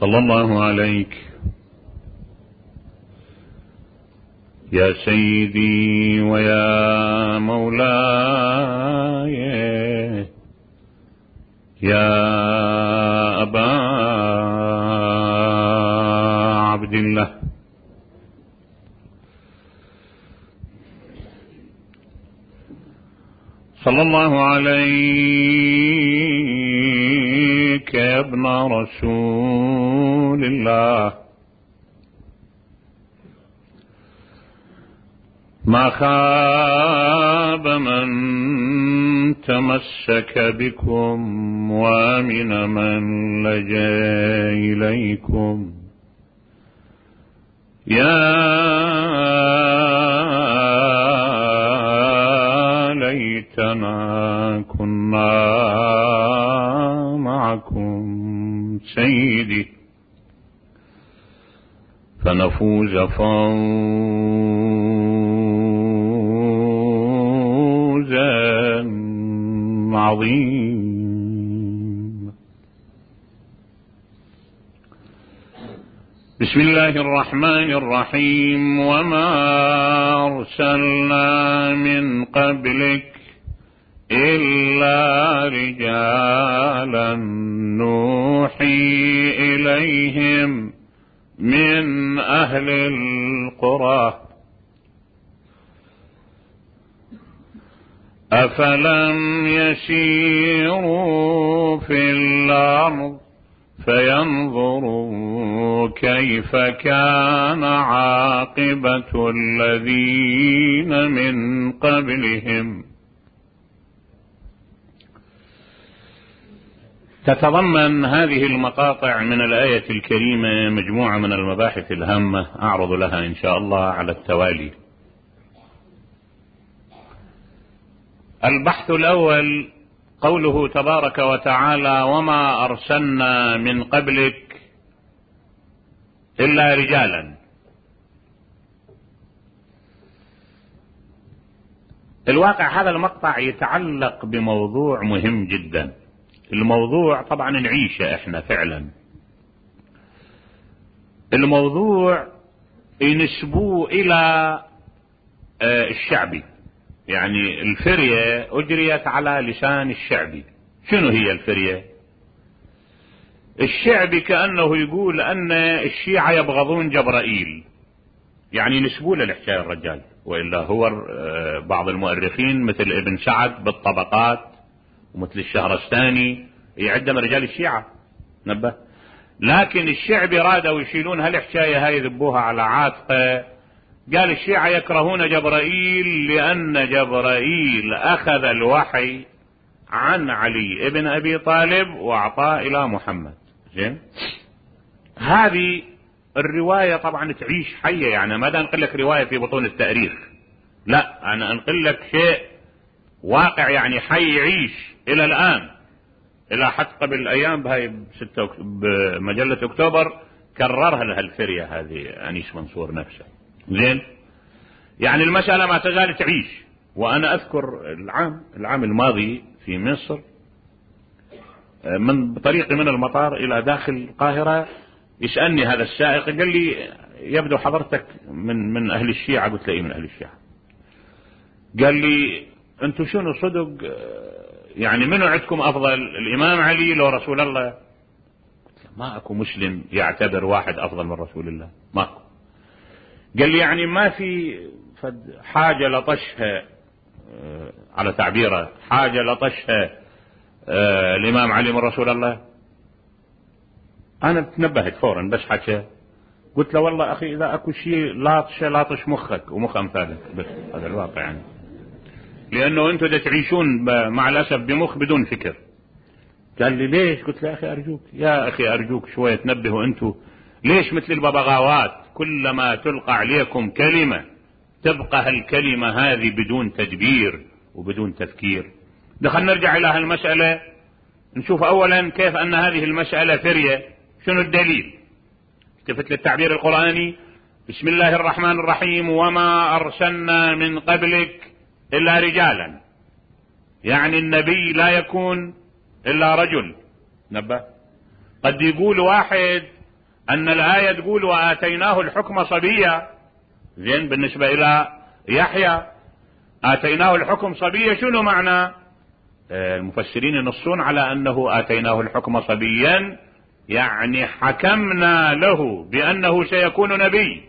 صلى الله عليك يا سيدي ويا مولاي يا أبا عبد الله. صلى الله عليك يا ابن رسول الله. ما خاب من تمسك بكم وامن من لجا إليكم. يا ليتنا كنا معكم سيدي فنفوز فوزا عظيما. بسم الله الرحمن الرحيم. وما أرسلنا من قبلك إلا رجالا نوحي إليهم من أهل القرى أفلم يسيروا في الأرض فينظروا كيف كان عاقبة الذين من قبلهم. تتضمن هذه المقاطع من الآية الكريمة مجموعة من المباحث الهامة أعرض لها إن شاء الله على التوالي. البحث الأول قوله تبارك وتعالى وما أرسلنا من قبلك إلا رجالا. الواقع هذا المقطع يتعلق بموضوع مهم جدا. الموضوع طبعا نعيشه احنا فعلا. الموضوع ينسبوه الى الشعبي، يعني الفرية اجريت على لسان الشعبي. شنو هي الفرية؟ الشعبي كأنه يقول ان الشيعة يبغضون جبرائيل، يعني ينسبوه للحكاية الرجال، وإلا هو بعض المؤرخين مثل ابن سعد بالطبقات ومثل الشهرستاني يعد من رجال الشيعة نبه. لكن الشعبي رادوا يشيلون هالحكاية هاي يذبوها على عاتقه. قال الشيعة يكرهون جبرائيل لأن جبرائيل أخذ الوحي عن علي ابن أبي طالب وأعطاه إلى محمد. زين، هذه الرواية طبعا تعيش حية، يعني ما انقل لك رواية في بطون التاريخ، لا أنا انقل لك شيء واقع يعني حي يعيش إلى الآن. إلى حتى قبل أيام بهاي بمجلة أكتوبر كررها لها الفرية هذه أنيس منصور نفسه. زين، يعني المسألة ما تزال تعيش. وأنا أذكر العام الماضي في مصر من بطريقي من المطار إلى داخل القاهرة يسألني هذا السائق قال لي يبدو حضرتك من أهل الشيعة. قلت له إيه من أهل الشيعة؟ قال لي أنتم شنو صدق يعني منو عندكم أفضل، الإمام علي لو رسول الله؟ قلت له ما أكو مسلم يعتبر واحد أفضل من رسول الله، ما أكو. قال لي يعني ما في حاجة لطشها على تعبيره، حاجة لطشها الإمام علي من رسول الله؟ أنا تنبهت فورا بس حكى. قلت له والله أخي إذا أكو شيء لاطش مخك ومخ أمثالك، بس هذا الواقع يعني. لأنه أنتم دا تعيشون مع الأسف بمخ بدون فكر. قال لي ليش؟ قلت له يا أخي أرجوك شوية تنبهوا أنتم. ليش مثل الببغاوات كلما تلقى عليكم كلمة تبقى هالكلمة هذه بدون تدبير وبدون تفكير؟ دخلنا نرجع إلى هالمسألة نشوف أولا كيف أن هذه المسألة فرية. شنو الدليل؟ التفت للتعبير القرآني. بسم الله الرحمن الرحيم. وما أرسلنا من قبلك إلا رجالا، يعني النبي لا يكون إلا رجل. نبه، قد يقول واحد أن الآية تقول وآتيناه الحكم صبيا. زين، بالنسبة إلى يحيى آتيناه الحكم صبيا، شنو معنى؟ المفسرين ينصون على أنه آتيناه الحكم صبيا يعني حكمنا له بأنه سيكون نبي.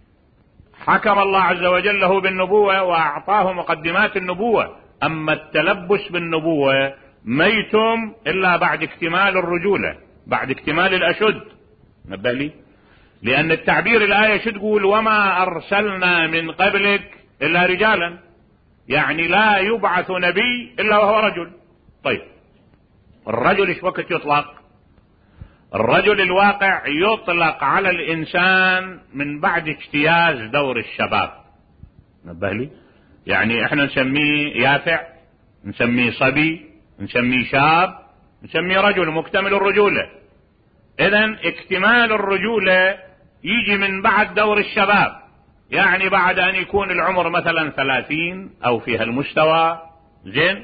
حكم الله عز وجل له بالنبوة وأعطاه مقدمات النبوة. أما التلبس بالنبوة ميتم إلا بعد اكتمال الرجولة، بعد اكتمال الأشد. نبه لي، لأن التعبير الآية شو تقول؟ وما أرسلنا من قبلك إلا رجالا، يعني لا يبعث نبي إلا وهو رجل. طيب الرجل ايش وقت يطلق؟ الرجل الواقع يطلق على الإنسان من بعد اجتياز دور الشباب. نبه لي، يعني احنا نسميه يافع، نسميه صبي، نسميه شاب، نسميه رجل مكتمل الرجولة. اذن اكتمال الرجولة يجي من بعد دور الشباب، يعني بعد ان يكون العمر مثلا 30 او في هالمستوى. زين،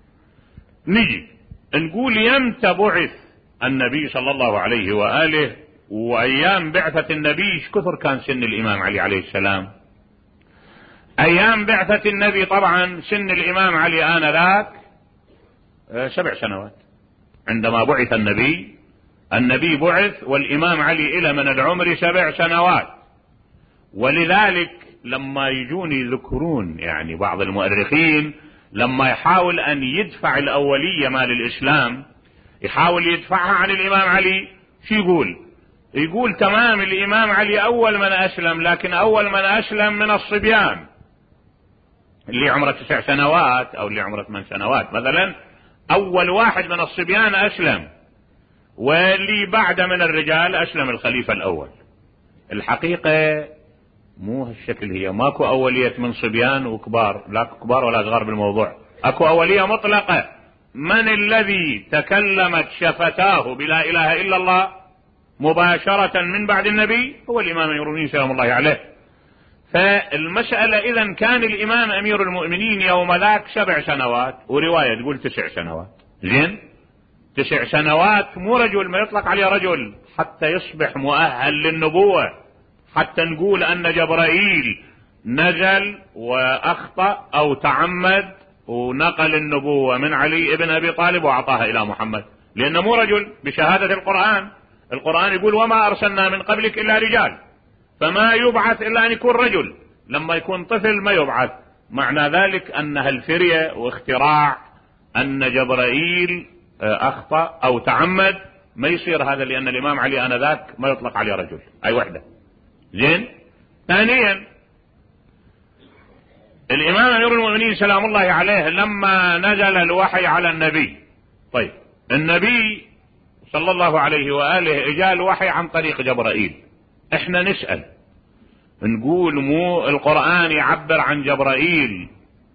نجي نقول يمتى بعث النبي صلى الله عليه وآله، وايام بعثة النبي ايش كثر كان سن الامام علي عليه السلام؟ ايام بعثة النبي طبعا سن الامام علي آنذاك 7 سنوات. عندما بعث النبي بعث والامام علي الى من العمر 7 سنوات. ولذلك لما يجون يذكرون يعني بعض المؤرخين لما يحاول ان يدفع الاولية مال الاسلام، يحاول يدفعها عن الامام علي، شو يقول تمام الامام علي اول من اسلم، لكن اول من اسلم من الصبيان اللي عمره 9 سنوات او اللي عمره 8 سنوات مثلا، اول واحد من الصبيان اسلم، واللي بعد من الرجال اسلم الخليفة الاول. الحقيقة مو هالشكل، هي ماكو اولية من صبيان وكبار، لا كبار ولا صغار بالموضوع، اكو اولية مطلقة. من الذي تكلمت شفتاه بلا اله الا الله مباشرة من بعد النبي؟ هو الامام امير المؤمنين سلام الله عليه. فالمسألة اذا كان الامام امير المؤمنين يوم ذاك 7 سنوات، ورواية تقول 9 سنوات. زين، 9 سنوات مو رجل ما يطلق عليه رجل حتى يصبح مؤهل للنبوة، حتى نقول ان جبرائيل نزل واخطأ او تعمد ونقل النبوة من علي ابن ابي طالب واعطاها الى محمد، لانه مو رجل بشهادة القرآن يقول وما ارسلنا من قبلك الا رجال، فما يبعث الا ان يكون رجل. لما يكون طفل ما يبعث. معنى ذلك انها الفرية واختراع ان جبرائيل اخطأ او تعمد، ما يصير هذا، لان الامام علي انذاك ما يطلق عليه رجل. اي وحدة. زين، ثانيا الامام امير المؤمنين سلام الله عليه لما نزل الوحي على النبي، طيب النبي صلى الله عليه وآله اجا الوحي عن طريق جبرائيل. احنا نسأل نقول مو القرآن يعبر عن جبرائيل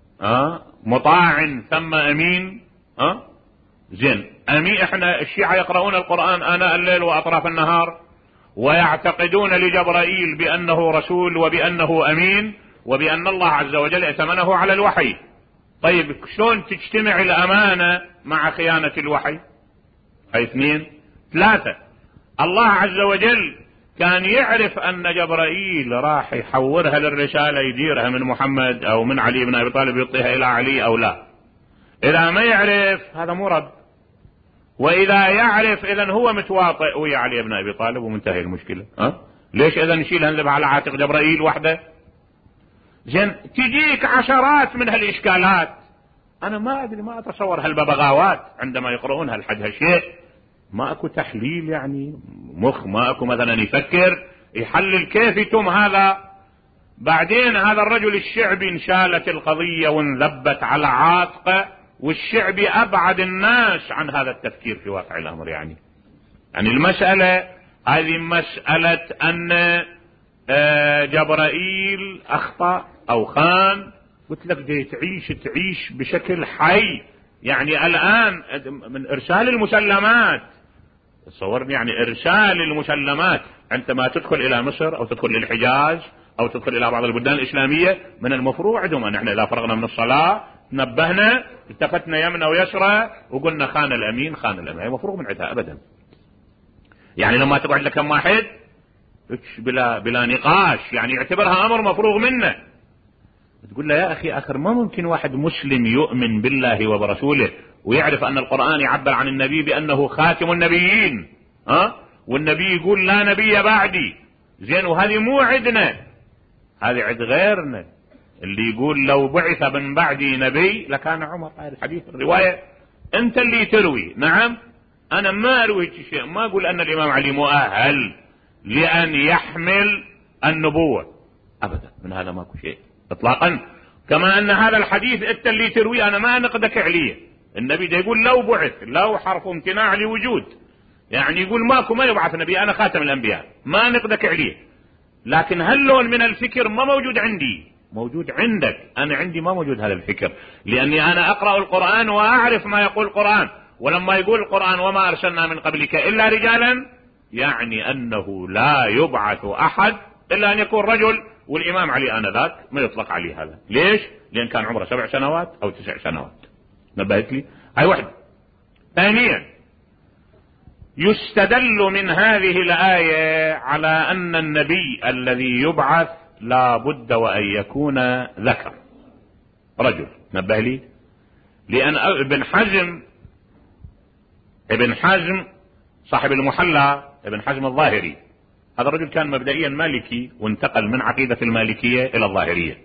مطاع ثم امين؟ زين، امين. احنا الشيعة يقرؤون القرآن آناء الليل واطراف النهار ويعتقدون لجبرائيل بانه رسول وبانه امين وبان الله عز وجل ائتمنه على الوحي. طيب شلون تجتمع الامانة مع خيانة الوحي؟ هاي 2. 3، الله عز وجل كان يعرف ان جبرائيل راح يحورها للرسالة يديرها من محمد او من علي بن ابي طالب يعطيها الى علي او لا. اذا ما يعرف هذا مو رد، واذا يعرف اذا هو متواطئ ويا علي بن ابي طالب ومنتهي المشكلة. ليش اذا نشيلها نذبح على عاتق جبرائيل وحده؟ زين، تجيك عشرات من هالاشكالات. انا ما ادري، ما اتصور هالببغاوات عندما يقرؤون هالحد هالشيء ما اكو تحليل، يعني مخ ما اكو مثلا يفكر يحلل كيف يتم هذا. بعدين هذا الرجل الشعبي انشالت القضية وانذبت على عاتقه، والشعبي ابعد الناس عن هذا التفكير في واقع الامر. يعني المسألة هذه مسألة ان جبرائيل اخطأ او خان، قلت لك دي تعيش بشكل حي. يعني الان من ارسال المسلمات، تصورني يعني ارسال المسلمات عندما تدخل الى مصر او تدخل الحجاز او تدخل الى بعض البلدان الاسلامية، من المفروض عندهم ان احنا اذا فرغنا من الصلاة نبهنا التفتنا يمنى ويسرى وقلنا خان الامين. المفروض من عندها ابدا. يعني لما تقعد لك كم واحد بلا نقاش، يعني يعتبرها امر مفروغ منه. تقول له يا اخي اخر ما ممكن واحد مسلم يؤمن بالله وبرسوله ويعرف ان القرآن يعبر عن النبي بانه خاتم النبيين، والنبي يقول لا نبي بعدي، زين، وهذه مو عدنا، هذه عد غيرنا اللي يقول لو بعث من بعدي نبي لكان عمر. هذا الحديث الرواية انت اللي تروي. نعم، انا ما اروي شيء، ما اقول ان الامام علي مؤهل لان يحمل النبوة ابدا، من هذا ماكو شيء اطلاقا. كما ان هذا الحديث انت اللي تروي، انا ما انقدك عليه. النبي ده يقول لو بعث، لو حرف امتناع لوجود، يعني يقول ماكو ما يبعث نبي، انا خاتم الانبياء، ما نقدك عليه. لكن هاللون من الفكر ما موجود عندي، موجود عندك. انا عندي ما موجود هذا الفكر، لاني انا اقرأ القرآن واعرف ما يقول القرآن. ولما يقول القرآن وما ارسلنا من قبلك الا رجالا، يعني انه لا يبعث احد الا ان يكون رجل. والامام علي انذاك ما يطلق عليه هذا. ليش؟ لان كان عمره 7 سنوات او 9 سنوات. نبهت لي هاي واحدة. ثانيا، يستدل من هذه الآية على أن النبي الذي يبعث لا بد وأن يكون ذكر، رجل. نبه لي، لأن ابن حزم صاحب المحلى، ابن حزم الظاهري، هذا الرجل كان مبدئيا مالكي وانتقل من عقيدة المالكية إلى الظاهرية.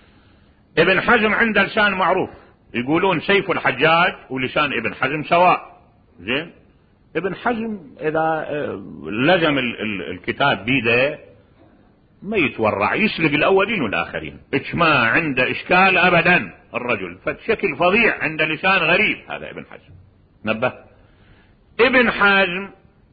ابن حزم عنده لسان معروف، يقولون سيف الحجاج ولسان ابن حزم سواء. زين، ابن حزم اذا لزم الكتاب بيده ما يتورع، يسلق الاولين والاخرين، ما عنده اشكال ابدا الرجل، فشكل فظيع، عنده لسان غريب هذا ابن حزم. نبه. ابن حزم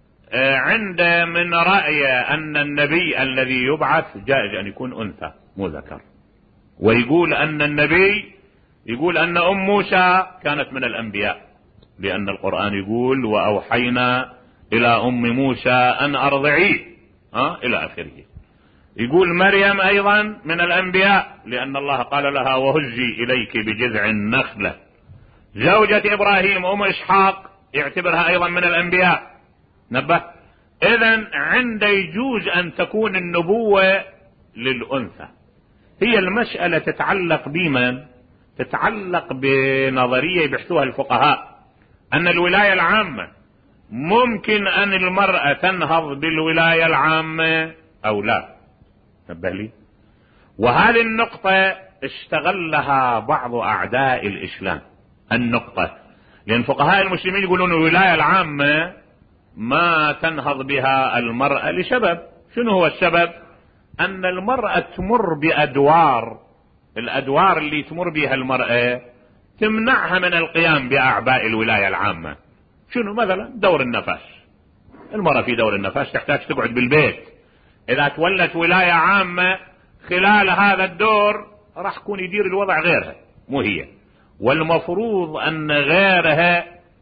عنده من رأي ان النبي الذي يبعث جائز ان يكون انثى مو ذكر، ويقول ان النبي، يقول ان ام موسى كانت من الانبياء، لان القرآن يقول واوحينا الى ام موسى ان ارضعيه الى اخره. يقول مريم ايضا من الانبياء، لان الله قال لها وهزي اليك بجذع النخلة. زوجة ابراهيم ام اسحاق يعتبرها ايضا من الانبياء. نبه. اذا عند يجوز ان تكون النبوة للانثى. هي المسألة تتعلق بمن؟ تتعلق بنظرية يبحثوها الفقهاء، ان الولاية العامة ممكن ان المرأة تنهض بالولاية العامة او لا. نبه لي. وهذه النقطة استغلها بعض اعداء الاسلام، النقطة، لان فقهاء المسلمين يقولون الولاية العامة ما تنهض بها المرأة لسبب. شنو هو السبب؟ ان المرأة تمر بادوار، الادوار اللي تمر بها المرأة تمنعها من القيام باعباء الولاية العامة. شنو؟ مثلا دور النفس، المرأة في دور النفس تحتاج تقعد بالبيت، اذا تولت ولاية عامة خلال هذا الدور راح يكون يدير الوضع غيرها مو هي، والمفروض ان غيرها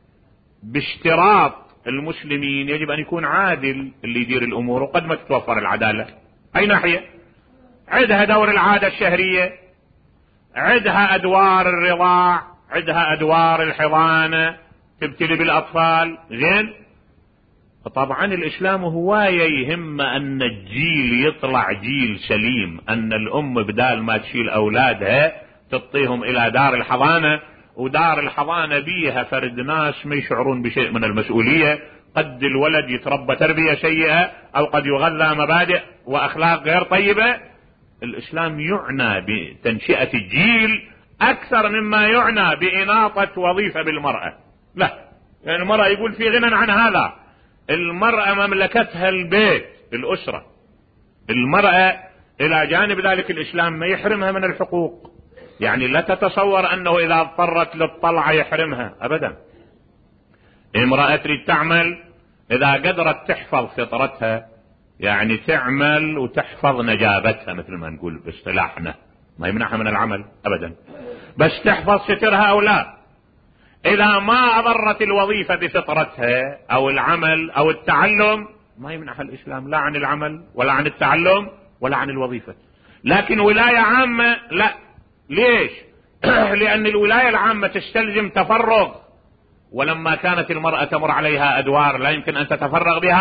باشتراط المسلمين يجب ان يكون عادل اللي يدير الامور، وقد ما تتوفر العدالة. اي ناحية؟ عندها دور العادة الشهرية، عندها ادوار الرضاع، عندها ادوار الحضانة، تبتلي بالاطفال. زين، طبعا الاسلام هواية يهم ان الجيل يطلع جيل سليم، ان الام بدال ما تشيل اولادها تعطيهم الى دار الحضانة، ودار الحضانة بيها فرد ناس ما يشعرون بشيء من المسؤولية، قد الولد يتربى تربية سيئة او قد يغذى مبادئ واخلاق غير طيبة. الاسلام يعنى بتنشئة الجيل اكثر مما يعنى باناطة وظيفة بالمرأة. لا، يعني المرأة يقول في غنى عن هذا. المرأة مملكتها البيت، الاسرة. المرأة الى جانب ذلك الاسلام ما يحرمها من الحقوق، يعني لا تتصور انه اذا اضطرت للطلعة يحرمها ابدا. امرأة تريد تعمل، اذا قدرت تحفظ فطرتها، يعني تعمل وتحفظ نجابتها مثل ما نقول باصطلاحنا، ما يمنعها من العمل ابدا، بس تحفظ سترها او لا. اذا ما اضرت الوظيفة بفطرتها او العمل او التعلم ما يمنعها الاسلام لا عن العمل ولا عن التعلم ولا عن الوظيفة. لكن ولاية عامة لا. ليش؟ لان الولاية العامة تستلزم تفرغ، ولما كانت المرأة تمر عليها ادوار لا يمكن ان تتفرغ بها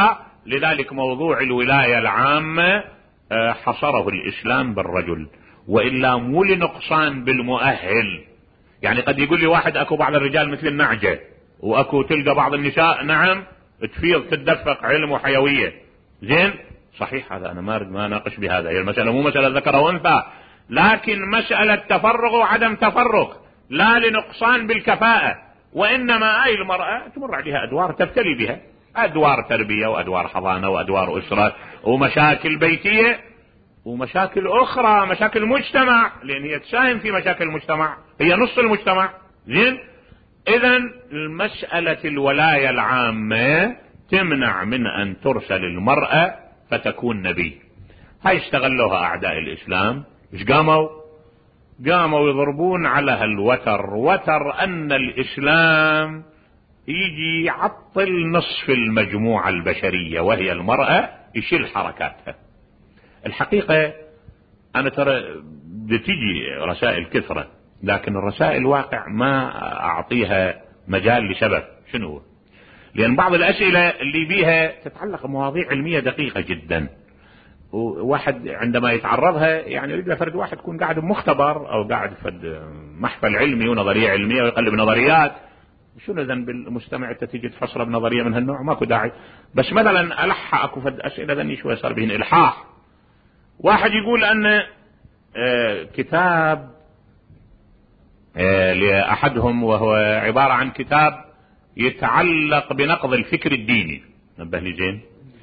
لذلك موضوع الولاية العامة حصره الإسلام بالرجل، وإلا مو لنقصان بالمؤهل. يعني قد يقول لي واحد اكو بعض الرجال مثل النعجة، واكو تلقى بعض النساء نعم تفيض تتدفق علم وحيوية. زين صحيح، هذا انا ما اناقش بهذا، هي المسألة مو مسألة ذكر وانثى، لكن مسألة تفرغ وعدم تفرغ، لا لنقصان بالكفاءة، وانما اي المرأة تمر عليها ادوار تبتلي بها، ادوار تربية وادوار حضانة وادوار اسرة ومشاكل بيتية ومشاكل اخرى، مشاكل مجتمع، لان هي تساهم في مشاكل المجتمع، هي نص المجتمع. زين، اذا المسألة الولاية العامة تمنع من ان ترسل المرأة فتكون نبي. هاي استغلوها اعداء الاسلام. ايش قاموا يضربون على هالوتر، وتر ان الاسلام يجي يعطل نصف المجموعة البشرية وهي المرأة، يشيل حركاتها. الحقيقة أنا ترى بتجي رسائل كثرة، لكن الرسائل الواقع ما أعطيها مجال لسبب. شنو؟ لأن بعض الأسئلة اللي بيها تتعلق بمواضيع علمية دقيقة جدا، وواحد عندما يتعرضها يعني يريد فرد واحد يكون قاعد بمختبر أو قاعد في محفل علمي ونظرية علمية ويقلب نظريات. شنو ذنب المستمع انت تيجي تفسره بنظرية من هالنوع؟ ماكو داعي. بس مثلا ألحق أكو فد أسئلة ذني شوي صار بهن إلحاح. واحد يقول أن كتاب لأحدهم، وهو عبارة عن كتاب يتعلق بنقض الفكر الديني، نبه لي زين،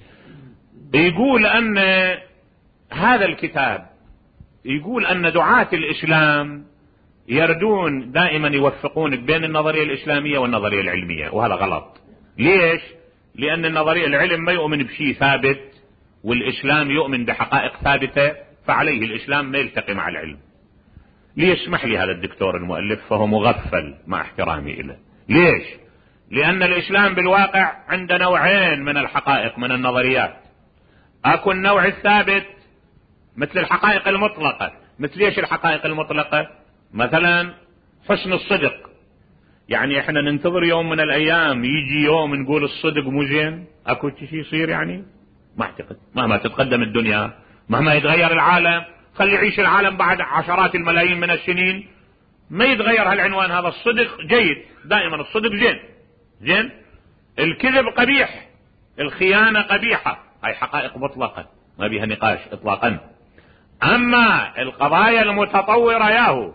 يقول أن هذا الكتاب يقول أن دعاة الإسلام يردون دائما يوفقون بين النظرية الإسلامية والنظرية العلمية، وهذا غلط. ليش؟ لأن النظرية العلم ما يؤمن بشيء ثابت، والإسلام يؤمن بحقائق ثابتة، فعليه الإسلام ما يلتقي مع العلم. ليسمح لي هذا الدكتور المؤلف فهو مغفل مع احترامي إليه. ليش؟ لأن الإسلام بالواقع عنده نوعين من الحقائق من النظريات. أكو النوع الثابت مثل الحقائق المطلقة. مثل ايش الحقائق المطلقة؟ مثلا حسن الصدق. يعني احنا ننتظر يوم من الأيام يجي يوم نقول الصدق مو زين؟ أكو شيء يصير يعني؟ ما اعتقد. مهما تتقدم الدنيا، مهما يتغير العالم، خلي يعيش العالم بعد عشرات الملايين من السنين، ما يتغير هالعنوان هذا. الصدق جيد، دائما الصدق زين. الكذب قبيح، الخيانة قبيحة، هاي حقائق مطلقة ما بيها نقاش اطلاقا. اما القضايا المتطورة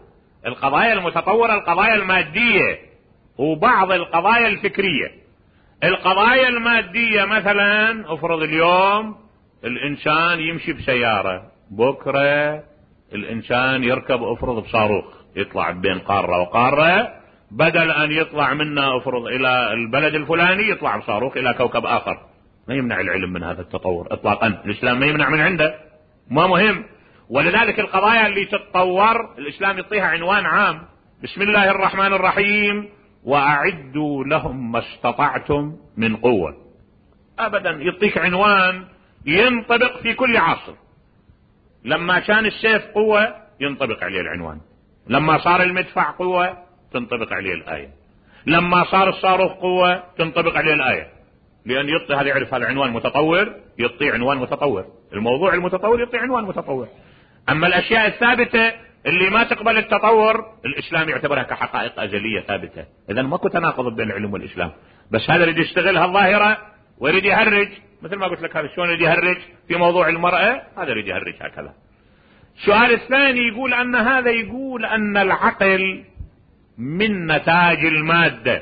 القضايا المادية وبعض القضايا الفكرية. القضايا المادية مثلا افرض اليوم الانسان يمشي بسيارة، بكرة الانسان يركب افرض بصاروخ يطلع بين قارة وقارة، بدل ان يطلع منا افرض الى البلد الفلاني يطلع بصاروخ الى كوكب اخر. ما يمنع العلم من هذا التطور اطلاقا، الاسلام ما يمنع من عنده، ما مهم. ولذلك القضايا اللي تتطور الاسلام يعطيها عنوان عام، بسم الله الرحمن الرحيم، واعدوا لهم ما استطعتم من قوة. ابدا يعطيك عنوان ينطبق في كل عصر. لما كان السيف قوة ينطبق عليه العنوان، لما صار المدفع قوة تنطبق عليه الآية، لما صار الصاروخ قوة تنطبق عليه الآية. لأن يعطي هذا يعرف هذا عنوان متطور، يعطي عنوان متطور، الموضوع المتطور يعطي عنوان متطور. أما الأشياء الثابتة اللي ما تقبل التطور الإسلام يعتبرها كحقائق أزلية ثابتة. إذا ماكو تناقض بين العلم والإسلام، بس هذا يريد يستغل هالظاهرة ويريد يهرج، مثل ما قلت لك هذا شلون يريد يهرج في موضوع المرأة، هذا يريد يهرج هكذا. السؤال الثاني يقول أن العقل من نتاج المادة،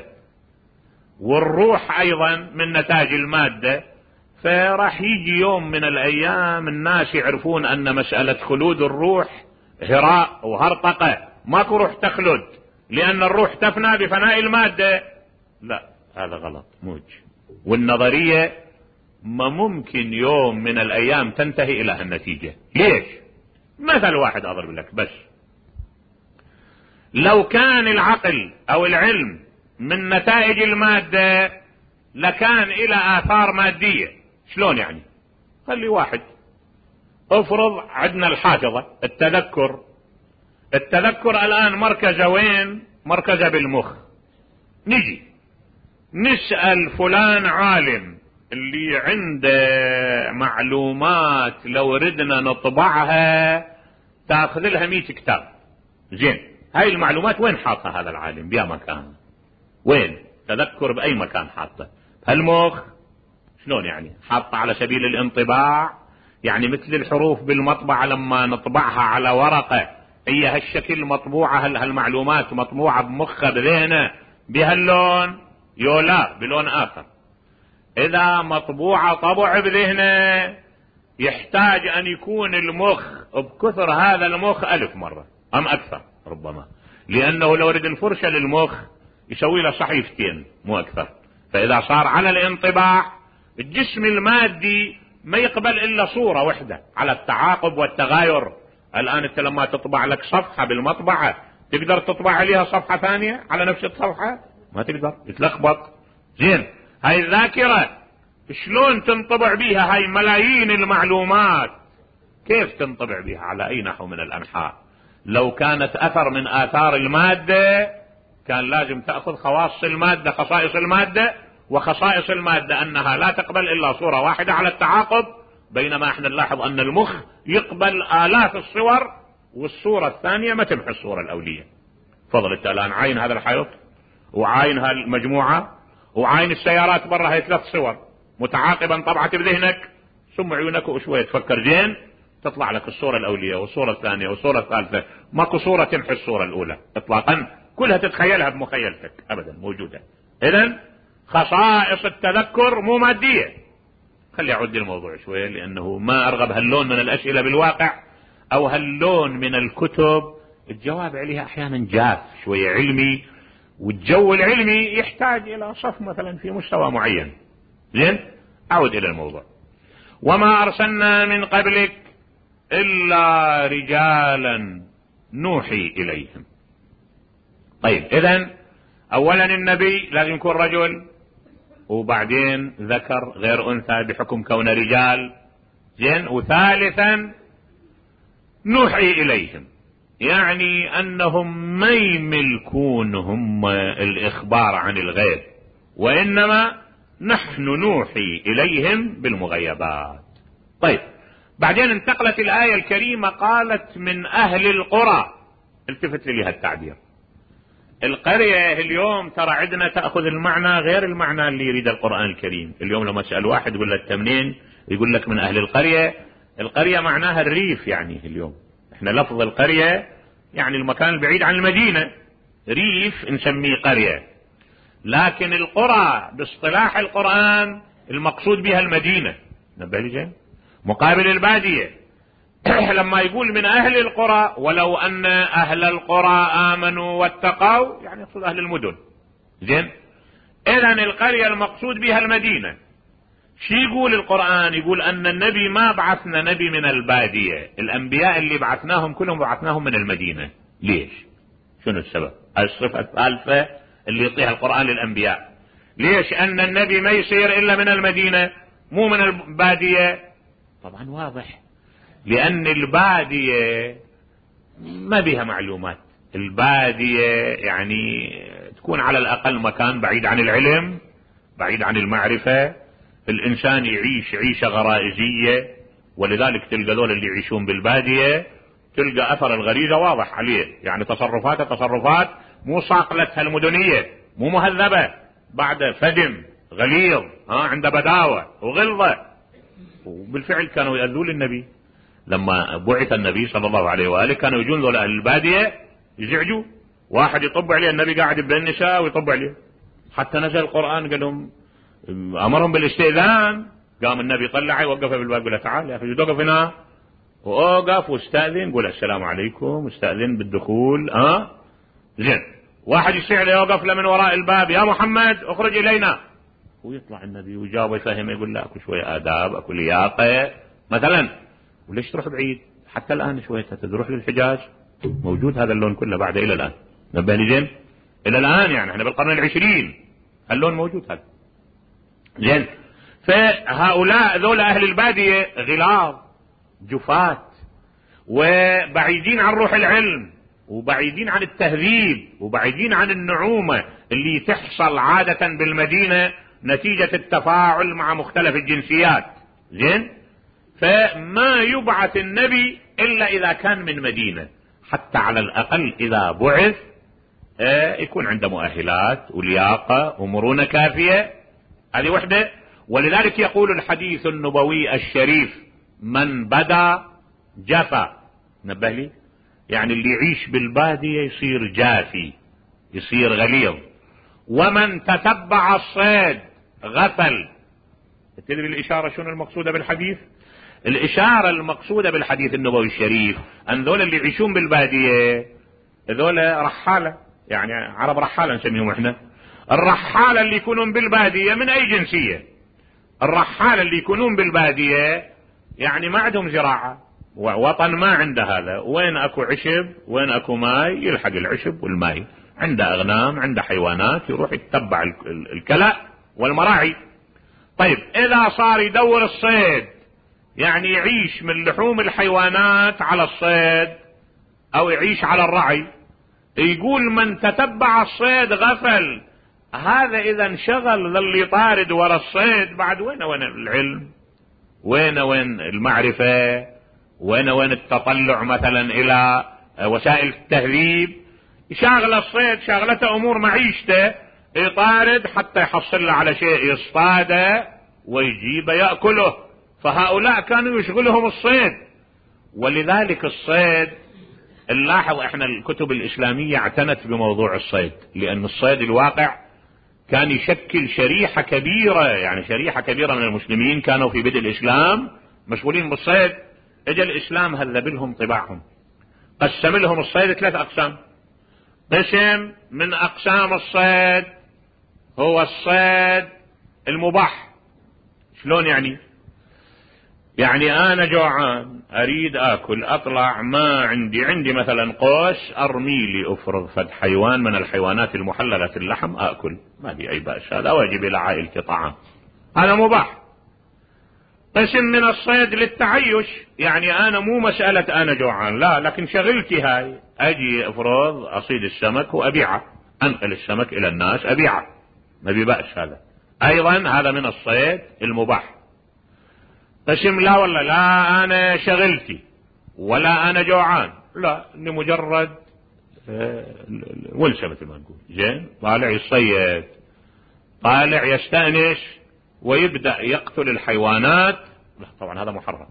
والروح أيضا من نتاج المادة، فراح يجي يوم من الأيام الناس يعرفون أن مسألة خلود الروح هراء وهرطقة، ماكو روح تخلد لأن الروح تفنى بفناء المادة. لا، هذا غلط موج. والنظرية ما ممكن يوم من الأيام تنتهي إلى هالنتيجة. ليش؟ مثل واحد أضرب لك بس. لو كان العقل أو العلم من نتائج المادة لكان إلى آثار مادية. شلون يعني؟ خلي واحد افرض عندنا الحافظة، التذكر الآن مركزه وين؟ مركزه بالمخ. نجي نسأل فلان عالم اللي عنده معلومات لو ردنا نطبعها تاخذ لها 100 كتاب. زين، هاي المعلومات وين حاطها هذا العالم؟ بيا مكان وين؟ تذكر بأي مكان حاطه؟ بهالمخ؟ شلون يعني حاطه على سبيل الانطباع؟ يعني مثل الحروف بالمطبعة لما نطبعها على ورقة هي هالشكل مطبوعة، هالمعلومات مطبوعة بمخه بذهنه بهاللون؟ لا، بلون آخر. إذا مطبوعة طبع بذهنه يحتاج أن يكون المخ بكثر هذا المخ 1000 مرة أم أكثر ربما، لأنه لو رد الفرشة للمخ يسوي له صحيفتين مو أكثر. فإذا صار على الانطباع الجسم المادي ما يقبل إلا صورة واحدة على التعاقب والتغاير. الآن أنت لما تطبع لك صفحة بالمطبعة تقدر تطبع عليها صفحة ثانية على نفس الصفحة؟ ما تقدر، يتلخبط. زين، هاي الذاكرة شلون تنطبع بيها هاي ملايين المعلومات؟ كيف تنطبع بيها على أي نحو من الأنحاء؟ لو كانت أثر من آثار المادة كان لازم تأخذ خواص المادة، خصائص المادة، وخصائص المادة أنها لا تقبل إلا صورة واحدة على التعاقب، بينما احنا نلاحظ أن المخ يقبل آلاف الصور والصورة الثانية ما تمحي الصورة الأولية. فضل انت الآن عاين هذا الحيط وعاين هالمجموعة وعاين السيارات برا، هاي 3 صور متعاقبا طبعت بذهنك، ثم عيونك وشوية تفكر زين تطلع لك الصورة الأولية والصورة الثانية والصورة الثالثة. ماكو صورة تمحي الصورة الأولى إطلاقا، كلها تتخيلها بمخيلتك أبدا موجودة. إذن خصائص التذكر مو مادية. خلي أعد الموضوع شوية لأنه ما أرغب هاللون من الأسئلة بالواقع أو هاللون من الكتب، الجواب عليها أحيانا جاف شوية علمي، والجو العلمي يحتاج إلى صف مثلا في مستوى معين. زين، أعود إلى الموضوع. وما أرسلنا من قبلك إلا رجالا نوحي إليهم. طيب، إذن أولا النبي لازم يكون رجل، وبعدين ذكر غير أنثى بحكم كون رجال. زين، وثالثا نوحي إليهم، يعني أنهم ما يملكون هم الإخبار عن الغيب، وإنما نحن نوحي إليهم بالمغيبات. طيب، بعدين انتقلت الآية الكريمة قالت من أهل القرى. التفت لي هالتعبير. القرية اليوم ترى عندنا تأخذ المعنى غير المعنى اللي يريد القرآن الكريم. اليوم لما تسأل واحد يقول لك منين، يقول لك من أهل القرية. القرية معناها الريف، يعني اليوم احنا لفظ القرية يعني المكان البعيد عن المدينة، ريف نسميه قرية. لكن القرى باصطلاح القرآن المقصود بها المدينة. نبه لي جاي مقابل البادية. لما يقول من أهل القرى ولو أن أهل القرى آمنوا واتقوا، يعني يقصد أهل المدن. زين، إذن القرية المقصود بها المدينة. شي يقول القرآن؟ يقول أن النبي ما بعثنا نبي من البادية، الأنبياء اللي بعثناهم كلهم بعثناهم من المدينة. ليش؟ شنو السبب؟ الصفة الثالثة اللي يعطيها القرآن للأنبياء. ليش أن النبي ما يصير إلا من المدينة مو من البادية؟ طبعا واضح، لأن البادية ما بها معلومات. البادية يعني تكون على الأقل مكان بعيد عن العلم، بعيد عن المعرفة. الإنسان يعيش عيشة غرائزية، ولذلك تلقى ذول اللي يعيشون بالبادية تلقى أثر الغريزة واضح عليه، يعني تصرفات مو صاقلتها المدنية، مو مهذبة، بعد فدم غليظ، عنده بداوة وغلظة. وبالفعل كانوا يأذون النبي لما بعث النبي صلى الله عليه وآله، كانوا يجون ذول أهل البادية يزعجوا، واحد يطب عليه، النبي قاعد بين النساء ويطب عليه، حتى نزل القرآن قال لهم أمرهم بالاستئذان. قام النبي طلع يوقف بالباب يقول له تعال يا أخي توقف هنا، وأوقف واستأذن، قول السلام عليكم، استأذن بالدخول. زين، واحد يسيع له يوقف له من وراء الباب، يا محمد اخرج إلينا، ويطلع النبي ويجاوب ويفهم، يقول له اكو شوية آداب، اكو لياقة مثلا. وليش تروح بعيد؟ حتى الآن شوية تروح للحجاز موجود هذا اللون كله بعد إلى الآن. نبه لي زين، إلى الآن يعني احنا بالقرن 20 اللون موجود هذا. زين، فهؤلاء ذول أهل البادية غلاظ جفات وبعيدين عن روح العلم، وبعيدين عن التهذيب، وبعيدين عن النعومة اللي تحصل عادة بالمدينة نتيجة التفاعل مع مختلف الجنسيات. زين، فما يبعث النبي إلا إذا كان من مدينة، حتى على الأقل إذا بعث يكون عنده مؤهلات ولياقة ومرونة كافية. هذه وحدة. ولذلك يقول الحديث النبوي الشريف: من بدا جفا. نبه لي، يعني اللي يعيش بالبادية يصير جافي، يصير غليظ. ومن تتبع الصيد غفل. تدري الإشارة شنو المقصودة بالحديث؟ الإشارة المقصودة بالحديث النبوي الشريف أن ذول اللي يعيشون بالبادية ذول رحالة، يعني عرب رحالة نسميهم احنا. الرحالة اللي يكونون بالبادية من أي جنسية؟ الرحالة اللي يكونون بالبادية يعني ما عندهم زراعة، وطن ما عنده هذا، وين اكو عشب وين اكو ماي يلحق العشب والماي، عنده اغنام عنده حيوانات يروح يتبع الكلأ والمراعي. طيب اذا صار يدور الصيد، يعني يعيش من لحوم الحيوانات على الصيد او يعيش على الرعي، يقول من تتبع الصيد غفل. هذا اذا انشغل ظل يطارد ورا الصيد، بعد وين العلم، وين المعرفة، وين التطلع مثلا الى وسائل التهذيب؟ شاغل الصيد، شاغلته امور معيشته، يطارد حتى يحصل له على شيء يصطاده ويجيب يأكله. فهؤلاء كانوا يشغلهم الصيد. ولذلك الصيد، نلاحظ احنا الكتب الاسلامية اعتنت بموضوع الصيد، لان الصيد الواقع كان يشكل شريحة كبيرة، يعني شريحة كبيرة من المسلمين كانوا في بدء الاسلام مشغولين بالصيد. اجى الاسلام هذب لهم طباعهم، قسم لهم الصيد 3 اقسام. قسم من اقسام الصيد هو الصيد المباح. شلون يعني انا جوعان اريد اكل، اطلع ما عندي مثلا قوس، ارمي لي افرغ فد حيوان من الحيوانات المحللة اللحم اكل، ما في اي بأس، هذا واجب الى عائلتي طعام، هذا مباح. قسم من الصيد للتعيش، يعني انا مو مسألة انا جوعان، لا، لكن شغلتي هاي اجي افرض اصيد السمك وابيعه، انقل السمك الى الناس ابيعه، ما في بأس، هذا ايضا هذا من الصيد المباح. قسم لا والله لا انا شغلتي ولا انا جوعان، لا، اني مجرد ولسه مثل ما نقول، زين، طالع يصيد، طالع يستأنس ويبدأ يقتل الحيوانات، لا طبعا هذا محرم.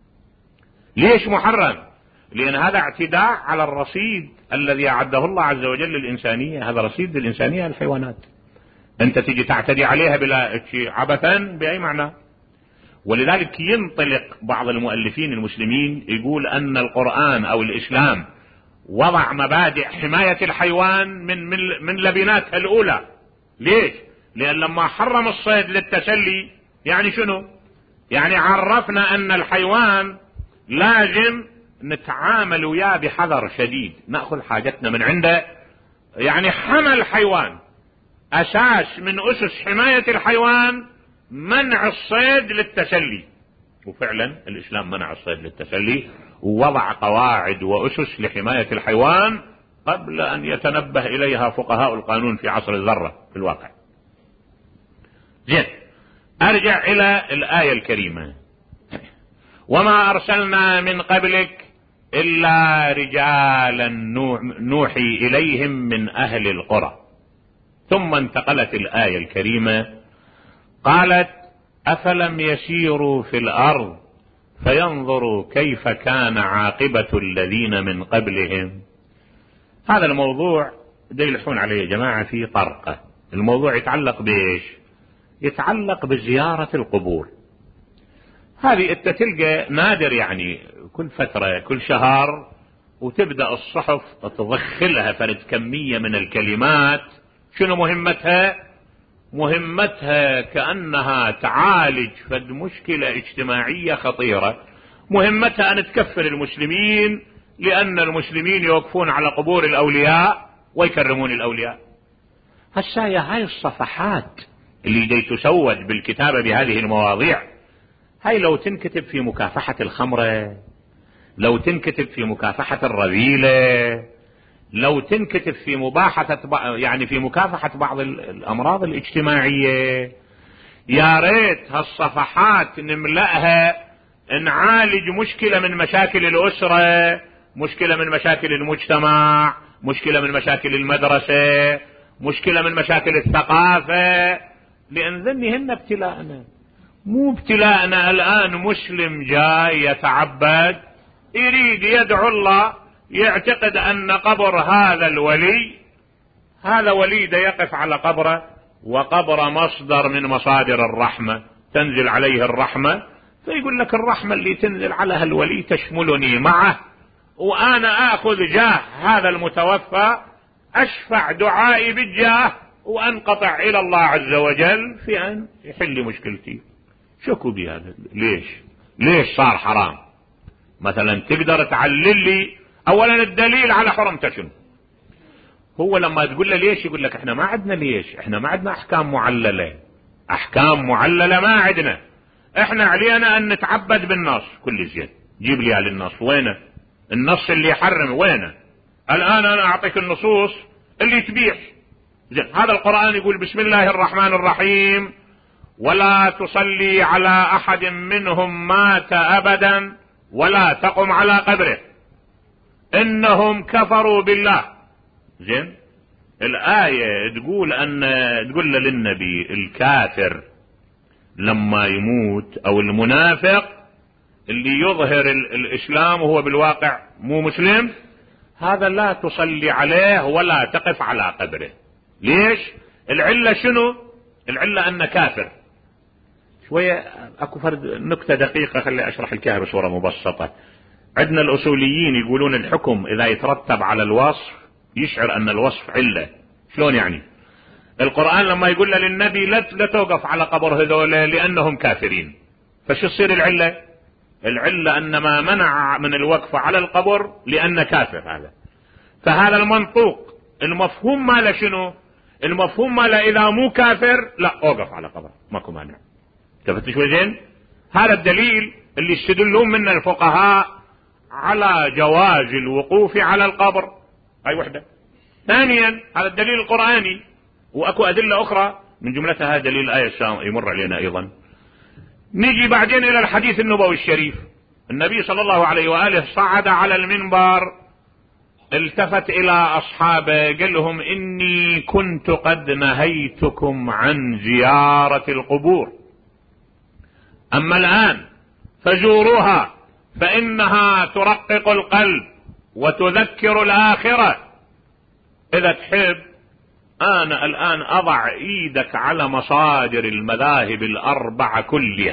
ليش محرم؟ لأن هذا اعتداء على الرصيد الذي أعده الله عز وجل للإنسانية، هذا رصيد للإنسانية الحيوانات، أنت تجي تعتدي عليها بلا شيء عبثا بأي معنى. ولذلك ينطلق بعض المؤلفين المسلمين يقول أن القرآن أو الإسلام وضع مبادئ حماية الحيوان من لبناتها الأولى. ليش؟ لأن لما حرم الصيد للتسلي يعني شنو؟ يعني عرفنا أن الحيوان لازم نتعامل وياه بحذر شديد، نأخذ حاجتنا من عنده. يعني حمى الحيوان أساس من أسس حماية الحيوان منع الصيد للتسلي، وفعلا الإسلام منع الصيد للتسلي ووضع قواعد وأسس لحماية الحيوان قبل أن يتنبه إليها فقهاء القانون في عصر الذرة في الواقع. زين، أرجع إلى الآية الكريمة: وما أرسلنا من قبلك إلا رجالا نوحي إليهم من أهل القرى. ثم انتقلت الآية الكريمة قالت: أفلم يسيروا في الأرض فينظروا كيف كان عاقبة الذين من قبلهم. هذا الموضوع ده يلحون عليه يا جماعة في طرقة. الموضوع يتعلق بإيش؟ يتعلق بزيارة القبور. هذه انت تلقى نادر، يعني كل فترة كل شهر وتبدأ الصحف تضخلها فرد كمية من الكلمات. شنو مهمتها؟ مهمتها كأنها تعالج فد مشكلة اجتماعية خطيرة، مهمتها أن تكفر المسلمين لأن المسلمين يوقفون على قبور الأولياء ويكرمون الأولياء. هسا هاي الصفحات اللي دي تسود بالكتابة بهذه المواضيع، هاي لو تنكتب في مكافحة الخمرة، لو تنكتب في مكافحة الرذيلة، لو تنكتب في في مكافحة بعض الأمراض الاجتماعية، يا ريت هالصفحات نملأها نعالج مشكلة من مشاكل الأسرة، مشكلة من مشاكل المجتمع، مشكلة من مشاكل المدرسة، مشكلة من مشاكل الثقافة، لأن ذنهن ابتلاءنا. مو ابتلاءنا الآن مسلم جاي يتعبد يريد يدعو الله، يعتقد أن قبر هذا الولي، هذا ولي ده يقف على قبره، وقبر مصدر من مصادر الرحمة تنزل عليه الرحمة، فيقول لك الرحمة اللي تنزل على هالولي تشملني معه، وأنا آخذ جاه هذا المتوفى، أشفع دعائي بالجاه وأنقطع إلى الله عز وجل في أن يحل مشكلتي. شكو بهذا؟ ليش صار حرام؟ مثلا تقدر تعلل لي أولا الدليل على حرمته شنو؟ هو لما تقول له ليش يقول لك احنا ما عندنا ليش، احنا ما عندنا احكام معللة، احكام معللة ما عندنا، احنا علينا ان نتعبد بالنص. كل زين جيب لي على النص، وينه النص اللي يحرم؟ وينه؟ الان انا اعطيك النصوص اللي تبيح. زين هذا القرآن يقول بسم الله الرحمن الرحيم ولا تصلي على احد منهم مات ابدا ولا تقم على قبره انهم كفروا بالله. زين الآية تقول للنبي الكافر لما يموت او المنافق اللي يظهر الاسلام وهو بالواقع مو مسلم، هذا لا تصلي عليه ولا تقف على قبره. ليش؟ العلة شنو؟ العلة انه كافر. شوية اكو فرد نكتة دقيقة خلي اشرح لك بصورة مبسطة. عندنا الاصوليين يقولون الحكم اذا يترتب على الوصف يشعر ان الوصف علة. شلون يعني؟ القرآن لما يقول للنبي لا توقف على قبر هذول لانهم كافرين، فشو تصير العلة؟ العلة ان ما منع من الوقف على القبر لان كافر هذا. فهذا المنطوق المفهوم ماله شنو؟ المفهوم ماله اذا مو كافر لا اوقف على قبر ماكو مانع. شفت شوي زين؟ هذا الدليل اللي يستدلون منه الفقهاء على جواز الوقوف على القبر. هاي وحدة. ثانيا هذا الدليل القرآني، واكو ادلة اخرى من جملتها دليل الآية يمر علينا ايضا. نجي بعدين الى الحديث النبوي الشريف. النبي صلى الله عليه وآله صعد على المنبر، التفت الى اصحابه قال لهم اني كنت قد نهيتكم عن زيارة القبور، اما الان فزوروها فانها ترقق القلب وتذكر الاخرة. اذا تحب انا الان اضع ايدك على مصادر المذاهب الاربعة